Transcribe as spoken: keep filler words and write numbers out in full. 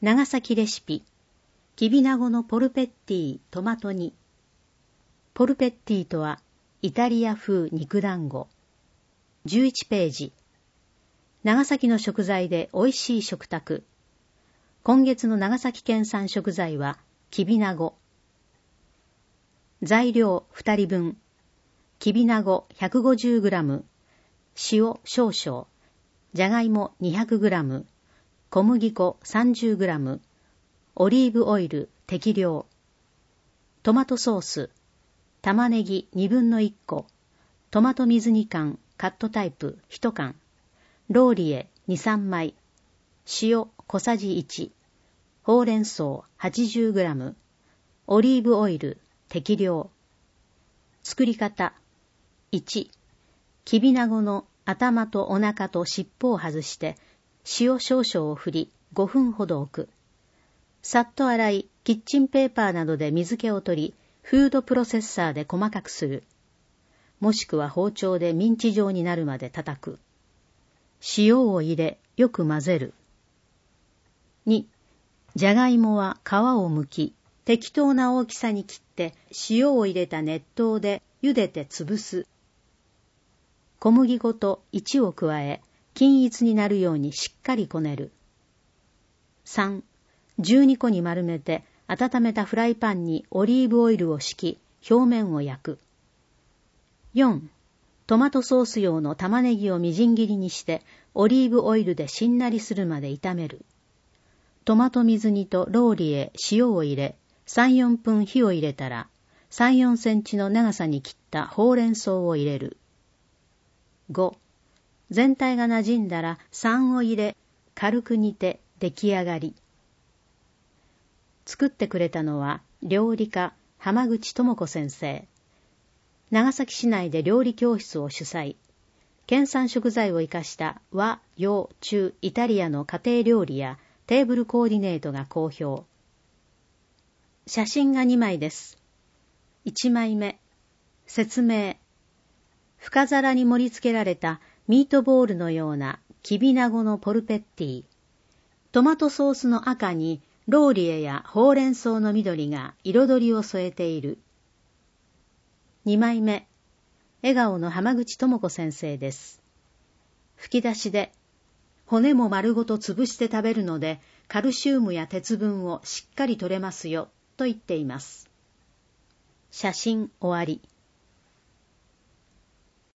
長崎レシピ、きびなごのポルペッティトマト煮。ポルペッティとはイタリア風肉団子。じゅういちページ。長崎の食材で美味しい食卓。今月の長崎県産食材はきびなご。材料ふたりぶん。きびなご ひゃくごじゅうグラム、塩少々、じゃがいも にひゃくグラム、小麦粉 さんじゅうグラム、オリーブオイル適量、トマトソース、玉ねぎにぶんのいっこ、トマト水煮缶カットタイプいちかん、ローリエに、さんまい、塩小さじいち、ほうれん草 はちじゅうグラム、オリーブオイル適量。作り方。いち、きびなごの頭とお腹と尻尾を外して塩少々を振りごふんほど置く。さっと洗い、キッチンペーパーなどで水気を取り、フードプロセッサーで細かくする。もしくは包丁でミンチ状になるまで叩く。塩を入れ、よく混ぜる。に、じゃがいもは皮を剥き、適当な大きさに切って塩を入れた熱湯で茹でて潰す。小麦粉といちを加え、均一になるようにしっかりこねる。さん、じゅうにこに丸めて温めたフライパンにオリーブオイルを敷き、表面を焼く。よん、トマトソース用の玉ねぎをみじん切りにしてオリーブオイルでしんなりするまで炒める。トマト水煮とローリエ、塩を入れ、さん、よんぷん火を入れたら、さん、よんセンチの長さに切ったほうれん草を入れる。ご、全体が馴染んだら酸を入れ、軽く煮て出来上がり。作ってくれたのは料理家浜口智子先生。長崎市内で料理教室を主催。県産食材を生かした和、洋、中、イタリアの家庭料理やテーブルコーディネートが好評。写真がにまいです。いちまいめ、説明。深皿に盛り付けられたミートボールのようなきびなごのポルペッティ。トマトソースの赤にローリエやほうれん草の緑が彩りを添えている。にまいめ、笑顔の浜口智子先生です。吹き出しで、骨も丸ごと潰して食べるのでカルシウムや鉄分をしっかり取れますよと言っています。写真終わり。